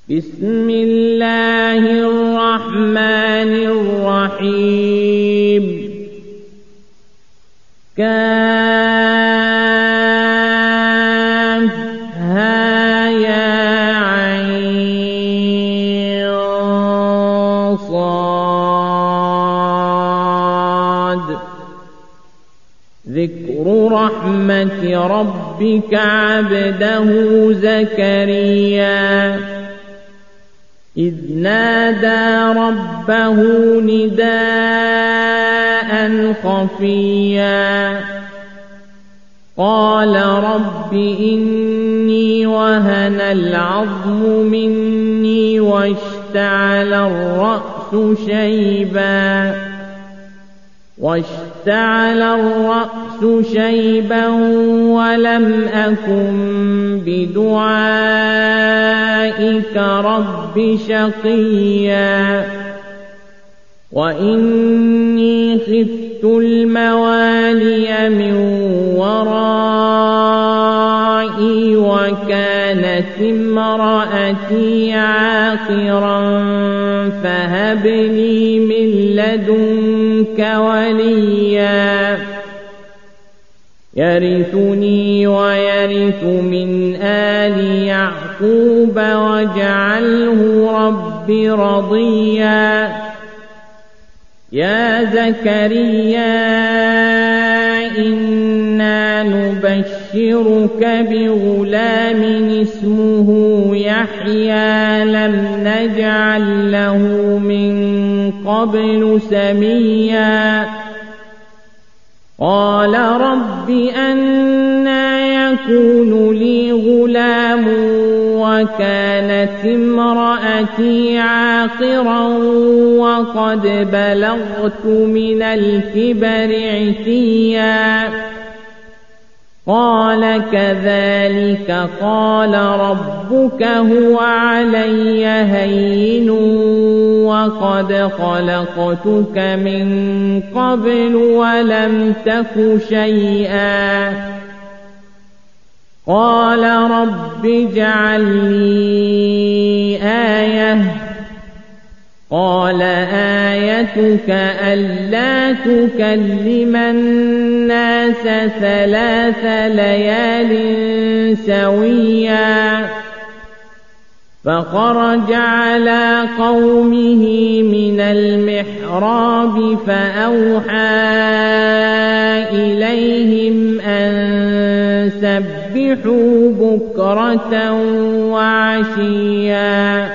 بسم الله الرحمن الرحيم كافها يا عين صاد ذكر رحمة ربك عبده زكريا إذ نادى ربه نداء خفيا قال رب إني وهن العظم مني واشتعل الرأس شيبا ولم أكن بدعائك رب شقيا وإني خفت الموالي من ورائي وكانت امرأتي عاقرا فهب لي من لدنك وليا يرثني ويرث من آل يعقوب واجعله رب رضيا يا زكريا إنا نبشرك بغلام اسمه يحيى لم نجعل له من قبل سميا قال رب أنى يكون لي غلام وكانت امرأتي عاقرا وقد بلغت من الكبر عتيا قال كذلك قال ربك هو علي هين وقد خلقتك من قبل ولم تك شيئا قال رب اجعل لي آية قال آيتك ألا تكلم الناس 3 ليال سويا فخرج على قومه من المحراب فأوحى إليهم أن سبحوا بكرة وعشيا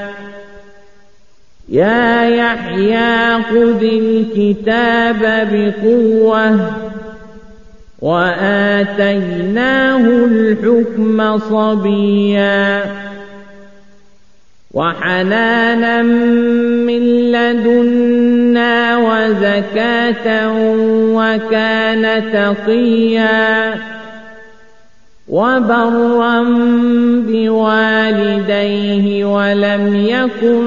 يا يحيى خذ الكتاب بقوة وآتيناه الحكم صبيا وحنانا من لدنا وزكاة وكان تقيا وبرا بوالديه ولم يكن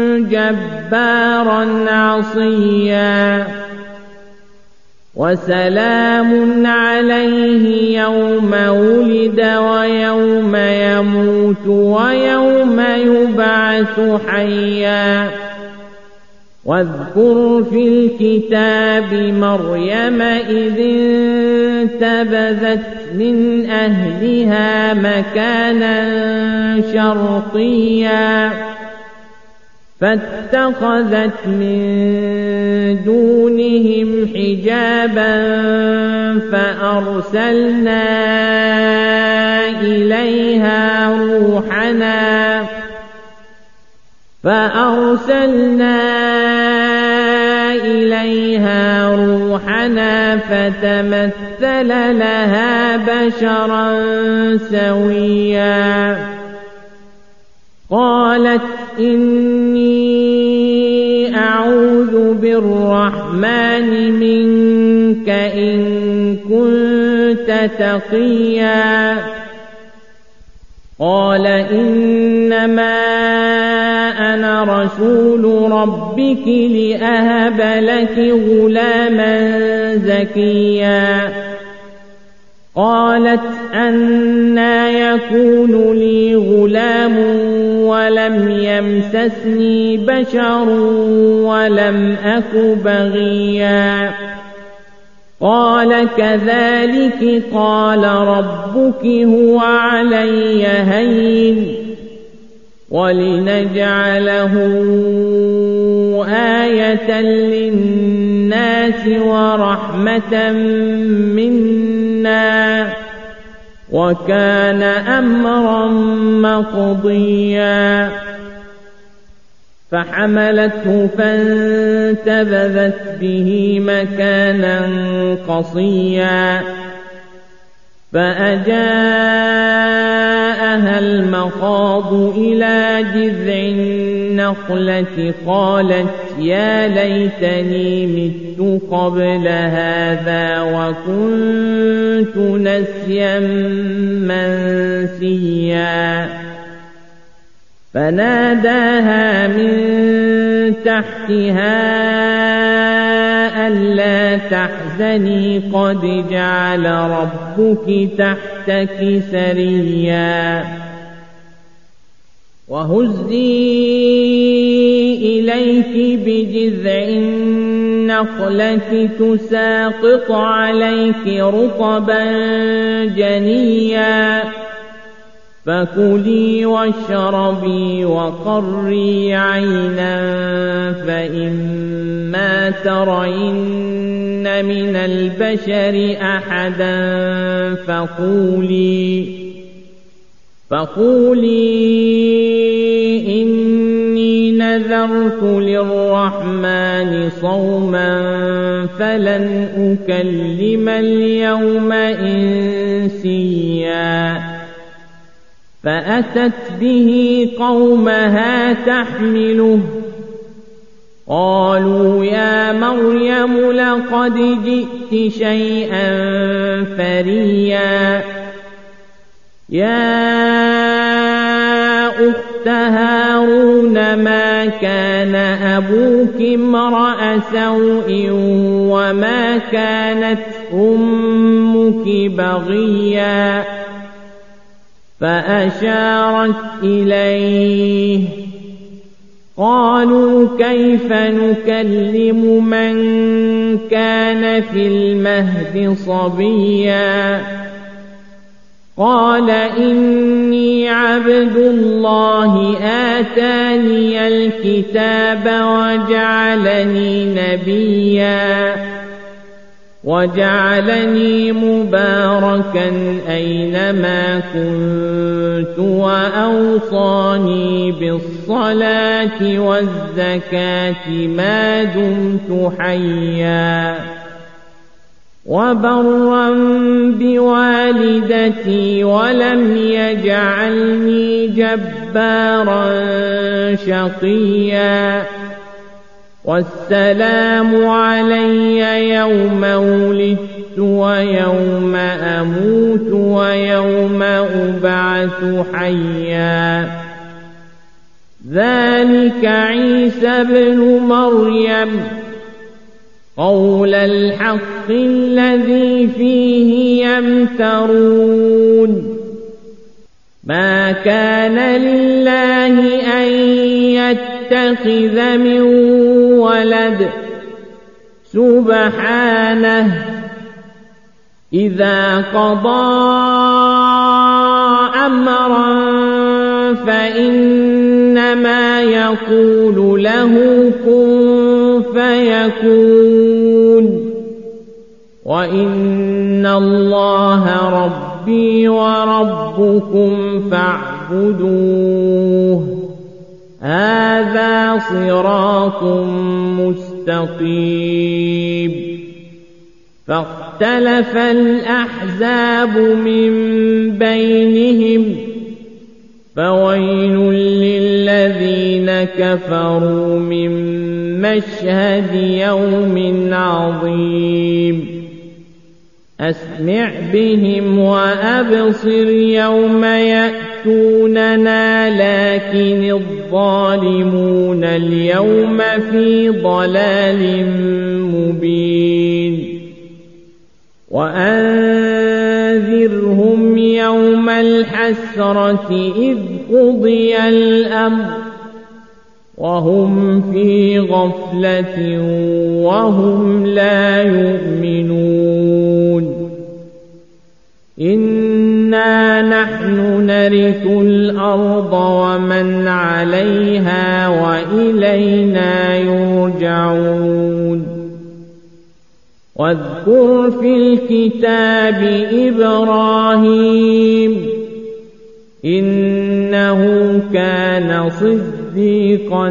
جبارا عصيا وسلام عليه يوم ولد ويوم يموت ويوم يبعث حيا واذكر في الكتاب مريم إذ انتبذت من أهلها مكانا شرقيا فاتخذت من دونهم حجابا فأرسلنا إليها روحنا فتمثل لها بشرا سويا قالت إني أعوذ بالرحمن منك إن كنت تقيا قال إنما أنا رسول ربك لأهب لك غلاما زكيا قالت أنى يكون لي غلام ولم يمسسني بشر ولم أك بغيا قال كذلك قال ربك هو علي هين ولنجعله آية للناس ورحمة منا وكان أمرا مقضيا فحملته فانتبذت به مكانا قصيا فأجاءها المخاض إلى جذع النخلة قالت يا ليتني مت قبل هذا وكنت نسيا منسيا فناداها من تحتها ألا تحزني قد جعل ربك تحتك سريا وهزي إليك بجذع النخلة تساقط عليك رطبا جنيا فكلي واشربي وقري عينا فإما ترين من البشر أحدا فقولي إني نذرت للرحمن صوما فلن أكلم اليوم إنسيا فأتت به قومها تحمله قالوا يا مريم لقد جئت شيئا فريا يا أخت هارون ما كان أبوك امرأ سوء وما كانت أمك بغيا فأشارت إليه قالوا كيف نكلم من كان في المهد صبيا قال إني عبد الله آتاني الكتاب وجعلني نبيا وجعلني مباركا أينما كنت وأوصاني بالصلاة والزكاة ما دمت حيا وبرا بوالدتي ولم يجعلني جبارا شقيا والسلام علي يوم ولدت ويوم أموت ويوم أبعث حيا ذلك عيسى ابن مريم قول الحق الذي فيه يمترون ما كان لله أن يتخذ من ولد سبحانه إذا قضى أمرا فإنما يقول له كن فيكون وإن الله ربي وربكم فاعبدوه هذا صراط مستقيم فاختلف الأحزاب من بينهم فويل للذين كفروا من مشهد يوم عظيم أسمع بهم وأبصر يوم يأتوننا لكن الظالمون اليوم في ضلال مبين وأنذر وأنذرهم يوم الحسرة إذ قضي الأمر وهم في غفلة وهم لا يؤمنون إنا نحن نرث الأرض ومن عليها وإلينا يرجعون واذكر في الكتاب إبراهيم إنه كان صديقا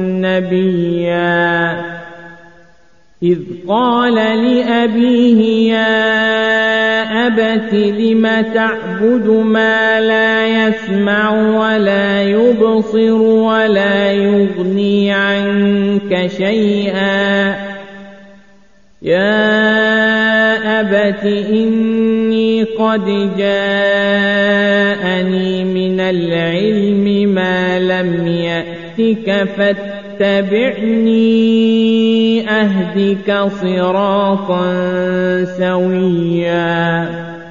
نبيا إذ قال لأبيه يا أبت لم تعبد ما لا يسمع ولا يبصر ولا يغني عنك شيئا يا أبت إني قد جاءني من العلم ما لم يأتك فاتبعني أهدك صراطا سويا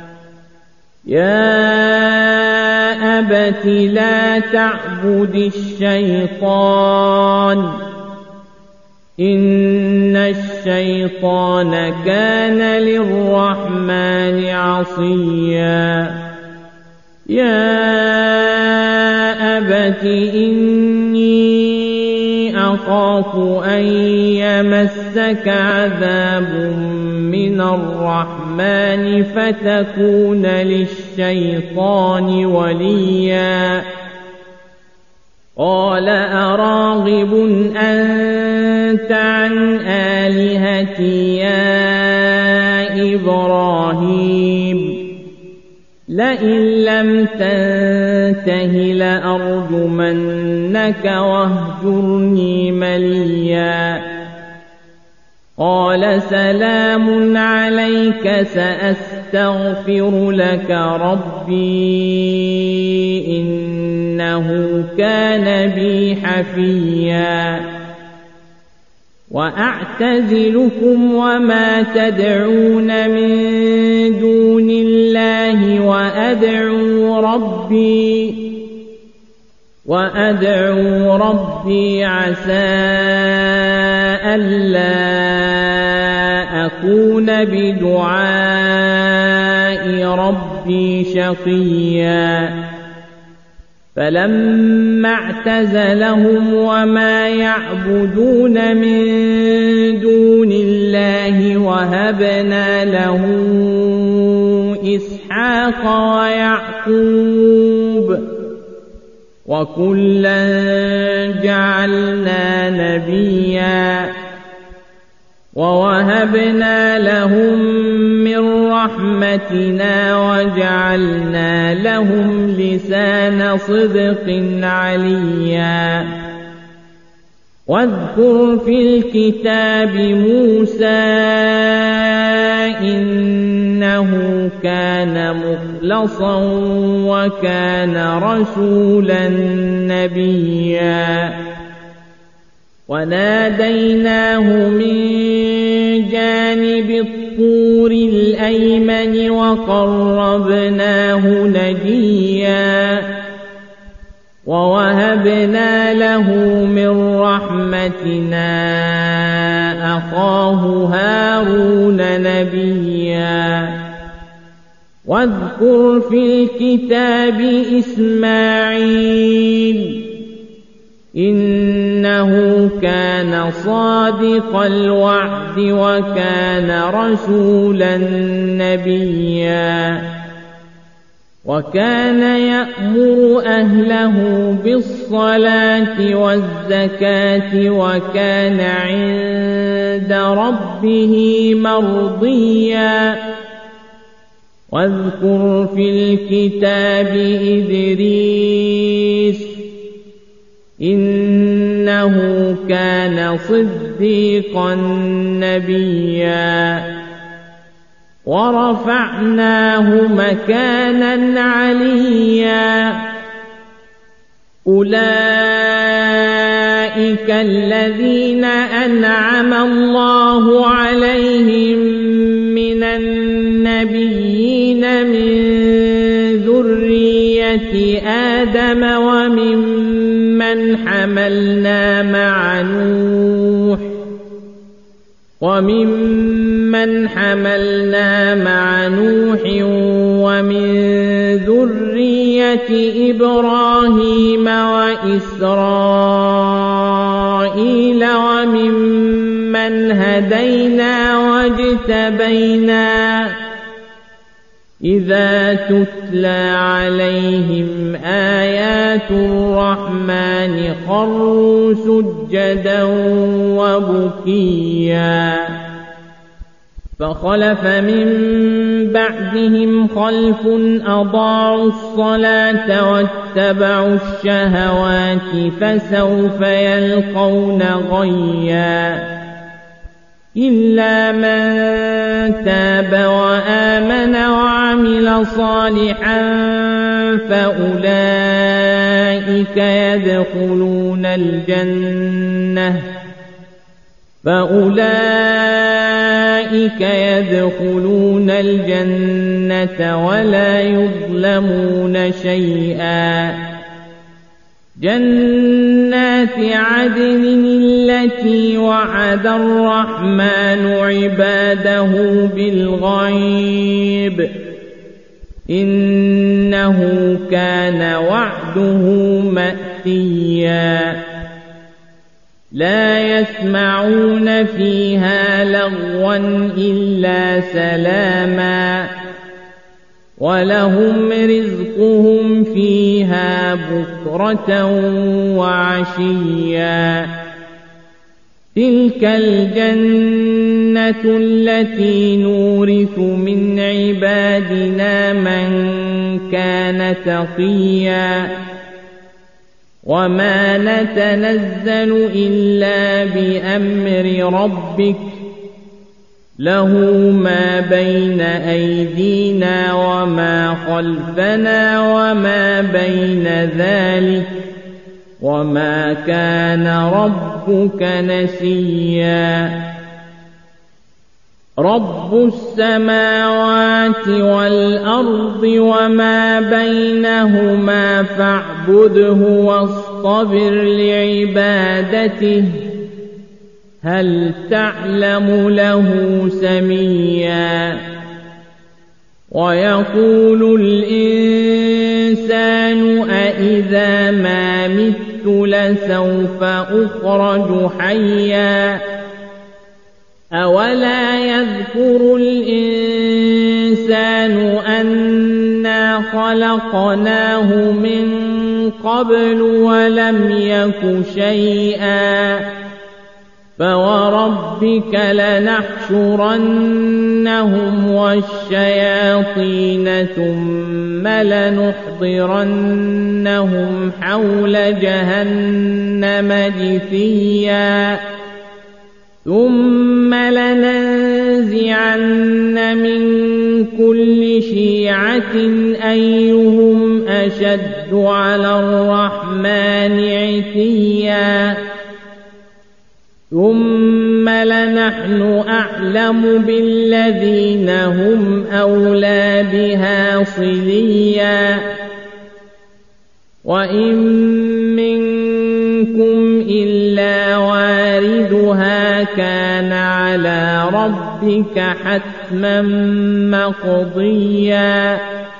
يا أبت لا تعبد الشيطان إن الشيطان كان للرحمن عصيا يا أبت إني أخاف أن يمسك عذاب من الرحمن فتكون للشيطان وليا قال أراغب أنت عن آلهتي يا إبراهيم لئن لم تنته لأرجمنك واهجرني مليا قال سلام عليك سأستغفر لك ربي إنه كان بي حفيا وأعتزلكم وما تدعون من دون الله وأدعو ربي عسى ألا أكون بدعاء ربي شقيا فلما اعتزلهم وما يعبدون من دون الله وهبنا له إسحاق ويعقوب وكلا جعلنا نبيا ووهبنا لهم من رحمتنا وجعلنا لهم لسان صدق عليا واذكر في الكتاب موسى إنه كان مخلصا وكان رسولا نبيا وناديناه من جانب الطور الأيمن وقربناه نجيا ووهبنا له من رحمتنا أخاه هارون نبيا واذكر في الكتاب إسماعيل إنه كان صادق الوعد وكان رسولا نبيا وكان يأمر أهله بالصلاة والزكاة وكان عند ربه مرضيا واذكر في الكتاب إدريس إنه كان صديقا نبيا ورفعناه مكانا عليا أولئك الذين أنعم الله عليهم من النبيين من ذرية آدم وممن حملنا مع نوح ومن ذرية إبراهيم وإسرائيل وممن هدينا واجتبينا إذا تتلى عليهم آيات الرحمن خروا سجدا وبكيا فخلف من بعدهم خلف أضاعوا الصلاة واتبعوا الشهوات فسوف يلقون غيا إلا من تاب وآمن وعمل صالحا فأولئك يدخلون الجنة ولا يظلمون شيئا جنات عدن التي وعد الرحمن عباده بالغيب إنه كان وعده مأتيا لا يسمعون فيها لغوا إلا سلاما ولهم رزقهم فيها بكرة وعشيا تلك الجنة التي نورث من عبادنا من كان تقيا وما نتنزل إلا بأمر ربك له ما بين أيدينا وما خلفنا وما بين ذلك وما كان ربك نسيا رب السماوات والأرض وما بينهما فاعبده واصطبر لعبادته هل تعلم له سميا ويقول الإنسان أإذا ما مت لسوف أخرج حيا أولا يذكر الإنسان أنا خلقناه من قبل ولم يك شيئا فوربك لنحشرنهم والشياطين ثم لنحضرنهم حول جهنم جثيا ثم لننزعن من كل شيعة أيهم أشد على الرحمن عتيا ثم لنحن أعلم بالذين هم أولى بها صليا وإن منكم إلا واردها كان على ربك حتما مقضيا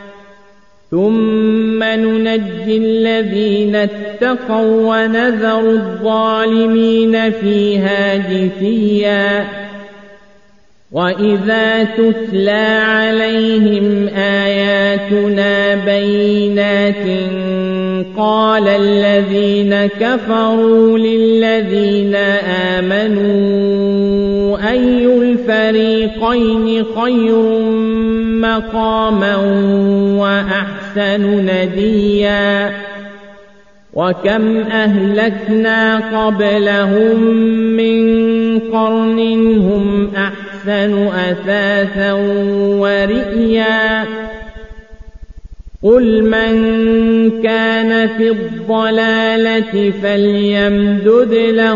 ثم ننجي الذين اتقوا ونذر الظالمين فيها جثيا وإذا تتلى عليهم آياتنا بينات قال الذين كفروا للذين آمنوا أي الفريقين خير مقاما وأحسن نديا وكم أهلكنا قبلهم من قرن هم أحسن أثاثا ورئيا قل من كان في الضلالة فليمدد له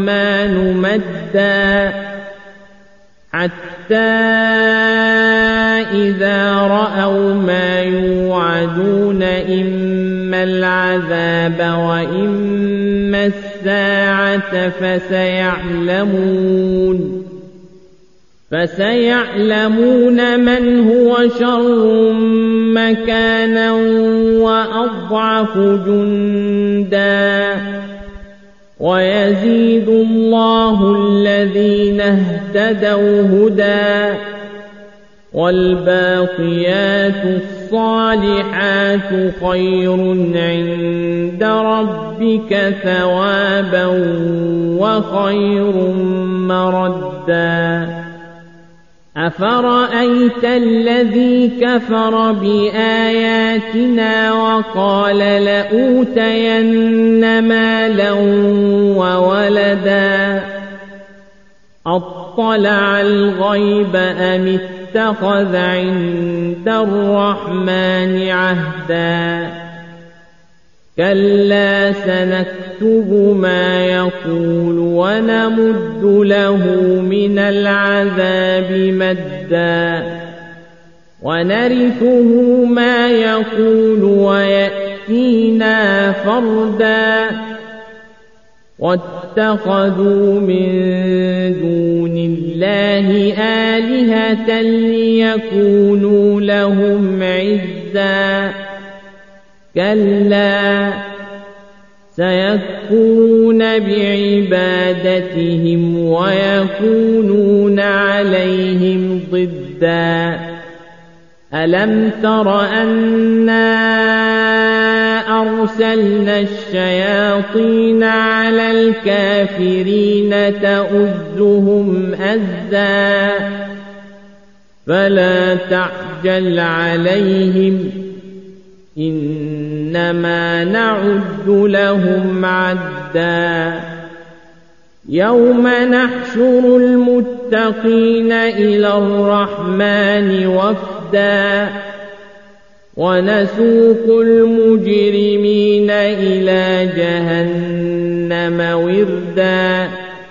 الرحمن مدا حتى إذا رأوا ما يوعدون إما العذاب وإما الساعة فسيعلمون من هو شر مكانا وأضعف جندا ويزيد الله الذين اهتدوا هدى والباقيات الصالحات خير عند ربك ثوابا وخير مردا أفرأيت الذي كفر بآياتنا وقال لأوتين مالا وولدا أطلع الغيب أم اتخذ عند الرحمن عهدا كلا سنكتب ما يقول ونمد له من العذاب مدا ونرثه ما يقول ويأتينا فردا واتخذوا من دون الله آلهة ليكونوا لهم عزا كلا سيكفرون بعبادتهم ويكونون عليهم ضدا ألم تر أنا أرسلنا الشياطين على الكافرين تؤزهم أزا فلا تعجل عليهم إنما نعد لهم عدا يوم نحشر المتقين إلى الرحمن وفدا ونسوق المجرمين إلى جهنم وردا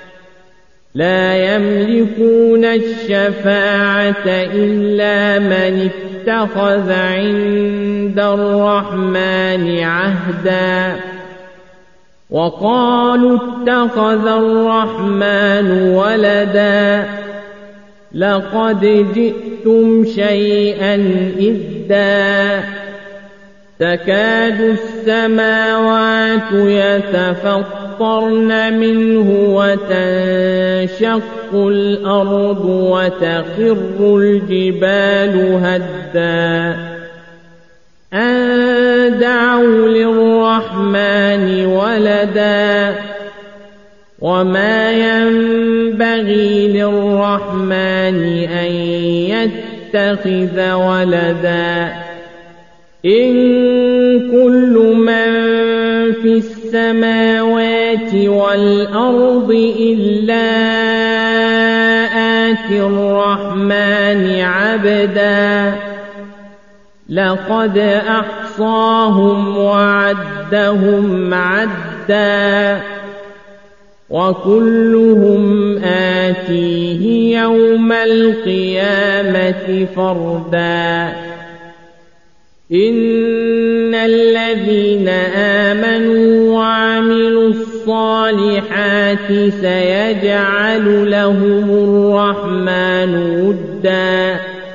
لا يملكون الشفاعة إلا من اتخذ عند الرحمن عهدا وقالوا اتخذ الرحمن ولدا لقد جئتم شيئا إدا تكاد السماوات يتفطرن منه وتنشق الأرض وتخر الجبال هدا أن دعوا للرحمن ولدا وما ينبغي للرحمن أن يتخذ ولدا إن كل من في السماوات والأرض إلا آتي الرحمن عبدا لقد أحصاهم وعدهم عدا وكلهم آتيه يوم القيامة فردا إن الذين آمنوا وعملوا الصالحات سيجعل لهم الرحمن ودا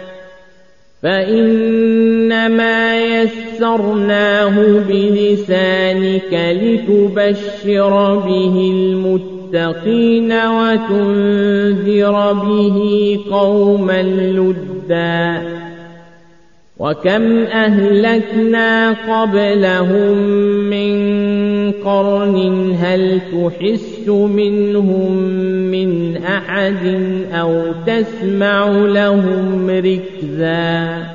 فإنما يسرناه بلسانك لتبشر به المتقين وتنذر به قوما لدا وكم أهلكنا قبلهم من قرن هل تحس منهم من أحد أو تسمع لهم ركزا